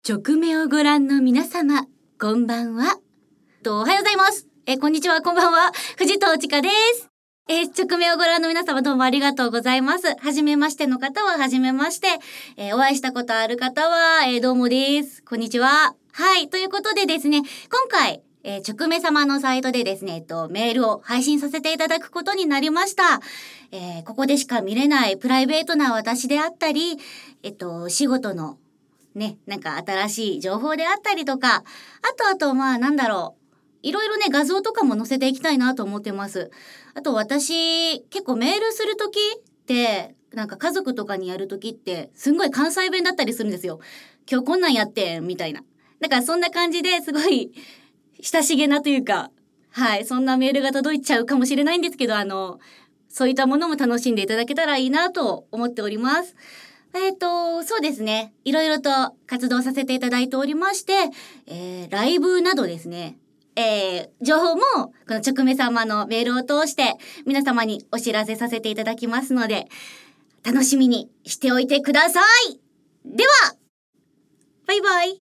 直目をご覧の皆様、こんばんは。おはようございます。こんにちは、こんばんは。藤藤千佳です。直目をご覧の皆様どうもありがとうございます。はじめましての方ははじめまして。お会いしたことある方は、どうもです。こんにちは。はい、ということでですね、今回、直目様のサイトでですね、メールを配信させていただくことになりました。ここでしか見れないプライベートな私であったり、仕事のね、なんか新しい情報であったりとか、あといろいろね、画像とかも載せていきたいなと思ってます。あと私、結構メールするときって、なんか家族とかにやるときって、すんごい関西弁だったりするんですよ。今日こんなんやってん、みたいな。だからそんな感じですごい親しげなというか、はい、そんなメールが届いちゃうかもしれないんですけど、そういったものも楽しんでいただけたらいいなと思っております。そうですね。いろいろと活動させていただいておりまして、ライブなどですね。情報も、この直目様のメールを通して、皆様にお知らせさせていただきますので、楽しみにしておいてください。では、バイバイ。